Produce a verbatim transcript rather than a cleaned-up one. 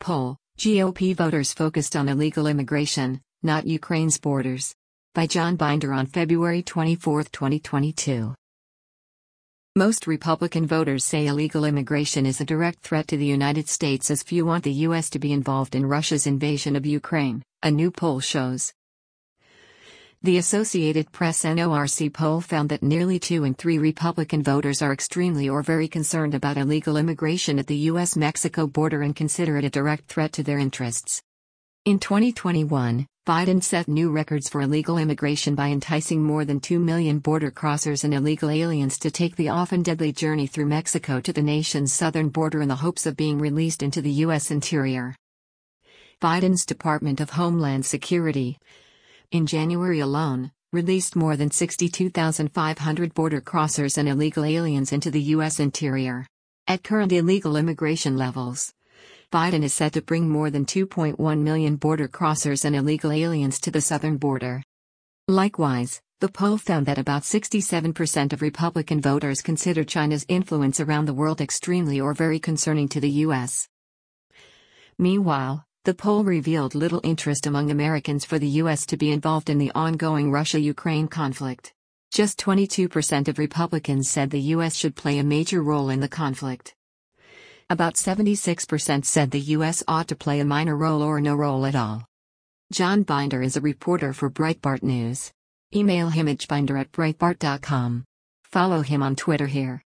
poll, G O P voters focused on illegal immigration, not Ukraine's borders. By John Binder on February twenty-fourth, twenty twenty-two. Most Republican voters say illegal immigration is a direct threat to the United States, as few want the U S to be involved in Russia's invasion of Ukraine, a new poll shows. The Associated Press N O R C poll found that nearly two in three Republican voters are extremely or very concerned about illegal immigration at the U S Mexico border and consider it a direct threat to their interests. In twenty twenty-one, Biden set new records for illegal immigration by enticing more than two million border crossers and illegal aliens to take the often deadly journey through Mexico to the nation's southern border in the hopes of being released into the U S interior. Biden's Department of Homeland Security, in January alone, released more than sixty-two thousand five hundred border crossers and illegal aliens into the U S interior. At current illegal immigration levels, Biden is set to bring more than two point one million border crossers and illegal aliens to the southern border. Likewise, the poll found that about sixty-seven percent of Republican voters consider China's influence around the world extremely or very concerning to the U S. Meanwhile, the poll revealed little interest among Americans for the U S to be involved in the ongoing Russia-Ukraine conflict. Just twenty-two percent of Republicans said the U S should play a major role in the conflict. About seventy-six percent said the U S ought to play a minor role or no role at all. John Binder is a reporter for Breitbart News. Email him at binder at breitbart dot com. Follow him on Twitter here.